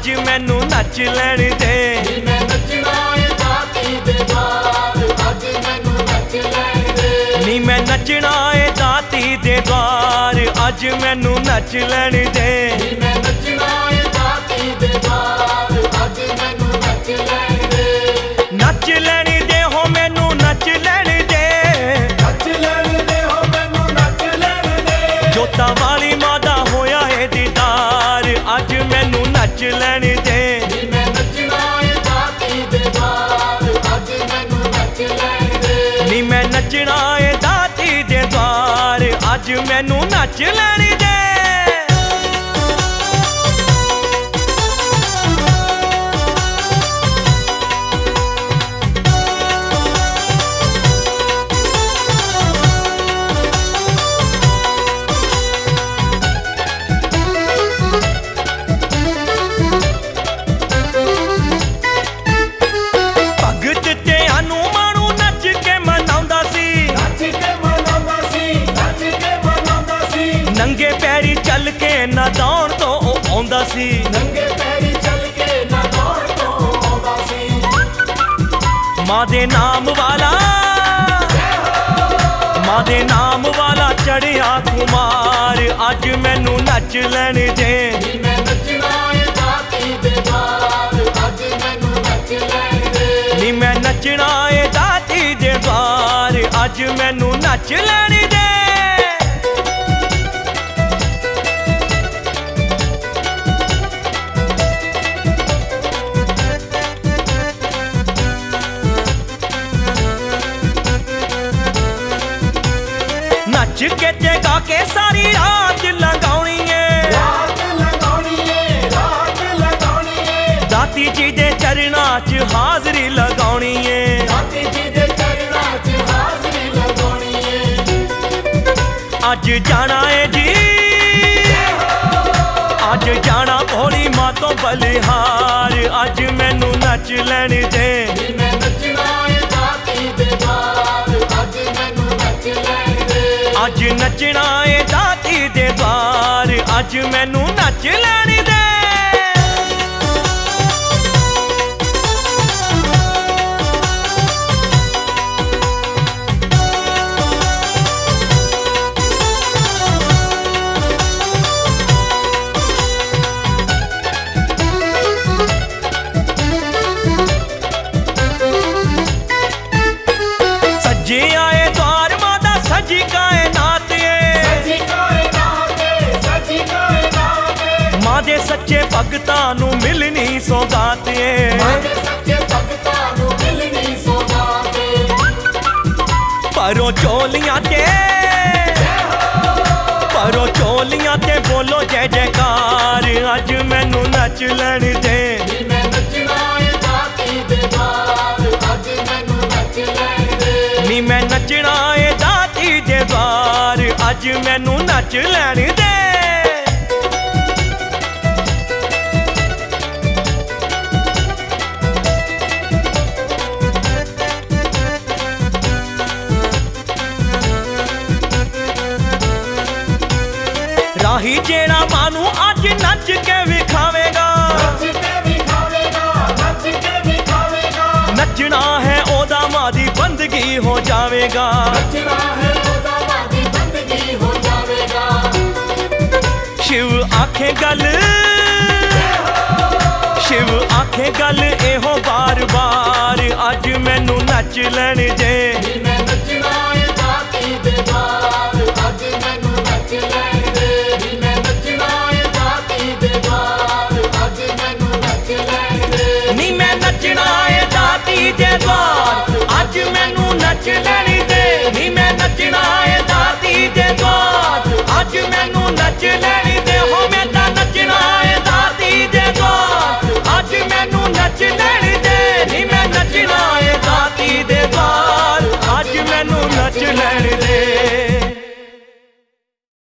ਅੱਜ ਮੈਨੂੰ ਨੱਚ ਲੈਣ ਦੇ। ਨੀ ਮੈਂ ਨੱਚਣਾ ਏ ਦਾਤੀ ਦੇ ਦਵਾਰ, ਅੱਜ ਮੈਨੂੰ ਨੱਚ ਲੈਣ ਦੇ। ਨੀ ਮੈਂ ਨੱਚਣਾ ਏ ਦਾਤੀ ਦੇ ਦਵਾਰ, ਅੱਜ ਮੈਨੂੰ ਨੱਚ ਲੈਣ ਦੇ। ਨੀ ਮੈਂ ਨੱਚਣਾ ਏ ਦਾਤੀ ਦੇ ਦਵਾਰ, ਅੱਜ ਮੈਨੂੰ ਨੱਚ ਲੈਣ ਦੇ। ਨੱਚ ਲੈਣ ਦੇ ਹੋ ਮੈਨੂੰ ਨੱਚ ਲੈਣ ਦੇ। ਨੱਚ ਲੈਣ ਦੇ ਹੋ ਮੈਨੂੰ ਨੱਚ ਲੈਣ ਦੇ। ਜੋਤਾਂ ਵਾਲੀ ਮਾਂ ਦਾ ਹੋਇਆ ਏ ਦੀਦਾਰ, ਅੱਜ ਮੈਨੂੰ ਨੱਚ ਲੈਣ ਦੇ। ਨੀ ਮੈਂ ਨੱਚਣਾ ਏ ਦਾਤੀ ਦੇ ਦਵਾਰ, ਅੱਜ ਮੈਨੂੰ ਨੱਚ ਲੈਣ ਦੇ। ਨੀ ਮੈਂ ਨੱਚਣਾ ਏ ਦਾਤੀ ਦੇ ਦਵਾਰ, ਅੱਜ ਮੈਨੂੰ ਨੱਚ ਲੈਣ ਦੇ। ਨੰਗੇ ਪੈਰੀ ਚੱਲ ਕੇ ਨਾ ਦੌੜ ਤੋਂ ਉਹ ਆਉਂਦਾ ਸੀ। ਨੰਗੇ ਪੈਰੀ ਚੱਲ ਕੇ ਨਾ ਦੌੜ ਤੋਂ ਉਹ ਆਉਂਦਾ ਸੀ। ਮਾਂ ਦੇ ਨਾਮ ਵਾਲਾ, ਮਾਂ ਦੇ ਨਾਮ ਵਾਲਾ ਚੜਿਆ ਕੁਮਾਰ, ਅੱਜ ਮੈਨੂੰ ਨੱਚ ਲੈਣ ਦੇ। ਨੀ ਮੈਂ ਨੱਚਣਾ ਏ ਦਾਤੀ ਦੇ ਦਵਾਰ, ਅੱਜ ਮੈਨੂੰ ਨੱਚ ਲੈਣ ਦੇ। ਨੀ ਮੈਂ ਨੱਚਣਾ ਏ ਦਾਤੀ ਦੇ ਦਵਾਰ, ਅੱਜ ਮੈਨੂੰ ਨੱਚ ਲੈਣ ਦੇ। ਨੱਚ ਕੇ ਤੇ ਗਾ ਕੇ ਸਾਰੀ ਰਾਤ ਲੰਘਾਉਣੀ ਏ। ਰਾਤ ਲਗਾਉਣੀ ਏ, ਰਾਤ ਲਗਾਉਣੀ ਏ। ਦਾਤੀ ਜੀ ਦੇ ਚਰਨਾਂ 'ਚ ਹਾਜ਼ਰੀ ਲਗਾਉਣੀ ਏ। ਦਾਤੀ ਜੀ ਦੇ ਚਰਨਾਂ 'ਚ ਹਾਜ਼ਰੀ ਲਗਾਉਣੀ ਏ। ਅੱਜ ਜਾਣਾ ਏ ਜੀ, ਅੱਜ ਜਾਣਾ ਭੋਲੀ ਮਾਂ ਤੋਂ ਬਲਿਹਾਰ, ਅੱਜ ਮੈਨੂੰ ਨੱਚ ਲੈਣ ਦੇ। ਨੀ ਮੈਂ ਨੱਚਣਾ ਏ ਦਾਤੀ ਦੇ ਦਵਾਰ, ਅੱਜ ਮੈਨੂੰ ਨੱਚ ਲੈਣ ਦੇ। ਅੱਜ ਨੱਚਣਾ ਏ ਦਾਤੀ ਦੇ ਦਵਾਰ, ਅੱਜ ਮੈਨੂੰ ਨੱਚ ਲੈਣ ਦੇ। ਸੱਜੇ ਆਏ ਦਵਾਰ ਮਾਂ ਦਾ ਸੱਜੀ ਕਾਇਨਾਤ ਏ। ਸੱਚੀ ਕਾਇਨਾਤ ਏ, ਸੱਚੀ ਕਾਇਨਾਤ ਏ। ਮਾਂ ਦੇ ਸੱਚੇ ਭਗਤਾਂ ਨੂੰ ਮਿਲਣੀ ਸੌਗਾਤ ਏ। ਸਾਡੇ ਸੱਚੇ ਭਗਤਾਂ ਨੂੰ ਮਿਲਣੀ ਸੌਗਾਤ ਏ। ਪਰੋ ਚੋਲੀਆਂ ਤੇ, ਪਰੋ ਚੋਲੀਆਂ ਤੇ ਬੋਲੋ ਜੈ ਜੈਕਾਰ, ਅੱਜ ਮੈਨੂੰ ਨੱਚ ਲੈਣ ਦੇ। ਨੀ ਮੈਂ ਨੱਚਣਾ ਏ ਦਾਤੀ ਦੇ ਦਵਾਰ, ਅੱਜ ਮੈਨੂੰ ਨੱਚ ਲੈਣ ਦੇ। ਨੀ ਮੈਂ ਨੱਚਣਾ ਏ ਦਾਤੀ ਦੇ ਦਵਾਰ, ਅੱਜ ਮੈਨੂੰ ਨੱਚ ਲੈਣ ਦੇ। ਰਾਹੀ ਜਿਹੜਾ ਮਾਂ ਨੂੰ ਅੱਜ ਨੱਚ ਕੇ ਵਿਖਾਵੇਗਾ। ਨੱਚ ਕੇ ਵਿਖਾਵੇਗਾ, ਨੱਚ ਕੇ ਵਿਖਾਵੇਗਾ। ਨੱਚਣਾ ਹੈ ਉਹਦਾ ਮਾਂ ਦੀ ਬੰਦਗੀ ਹੋ ਜਾਵੇਗਾ। ਨੱਚਣਾ ਹੈ ਉਹਦਾ ਮਾਂ ਦੀ ਬੰਦਗੀ ਹੋ ਜਾਵੇਗਾ। ਸ਼ਿਵ ਆਖੇ ਗੱਲ, ਸ਼ਿਵ ਆਖੇ ਗੱਲ ਇਹੋ ਬਾਰ-ਬਾਰ, ਅੱਜ ਮੈਨੂੰ ਨੱਚ ਲੈਣ ਦੇ। ਨੀ ਮੈਂ ਨੱਚਣਾ ਏ ਦਾਤੀ ਦੇ ਦਵਾਰ, ਅੱਜ ਮੈਨੂੰ ਨੱਚ ਲੈਣ ਦੇ। ਨੀ ਮੈਂ ਨੱਚਣਾ ਏ ਦਾਤੀ ਦੇ ਦਵਾਰ, ਅੱਜ ਮੈਨੂੰ ਨੱਚ ਲੈਣ ਦੇ। ਨੀ ਮੈਂ ਨੱਚਣਾ ਏ ਦਾਤੀ ਦੇ ਦਵਾਰ, ਅੱਜ ਮੈਨੂੰ ਨੱਚ ਲੈਣ ਦੇ। ਨੀ ਮੈਂ ਨੱਚਣਾ ਏ ਦਾਤੀ ਦੇ ਦਵਾਰ, ਅੱਜ ਮੈਨੂੰ ਨੱਚ ਲੈਣ ਦੇ। ਹੋ ਮੈਂ ਤਾਂ ਨੱਚਣਾ ਏ ਦਾਤੀ ਦੇ ਦਵਾਰ, ਅੱਜ ਮੈਨੂੰ ਨੱਚ ਲੈਣ ਦੇ। ਨੀ ਮੈਂ ਨੱਚਣਾ ਏ ਦਾਤੀ ਦੇ ਦਵਾਰ, ਅੱਜ ਮੈਨੂੰ ਨੱਚ ਲੈਣ